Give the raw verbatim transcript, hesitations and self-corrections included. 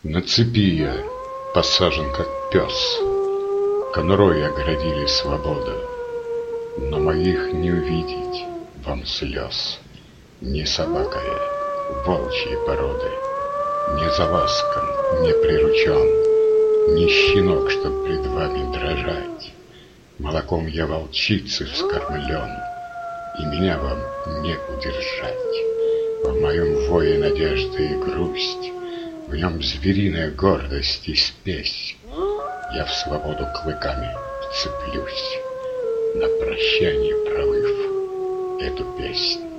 На цепи я посажен, как пес, конурой оградили свободу, но моих не увидеть вам слез. Не собака я волчьей породы, не заласкан, не приручен, не щенок, чтоб пред вами дрожать. Молоком я волчицы вскормлен, и меня вам не удержать. В моем вое надежда и грусть, в нем звериная гордость и спесь. Я в свободу клыками вцеплюсь, на прощание провыв эту песнь.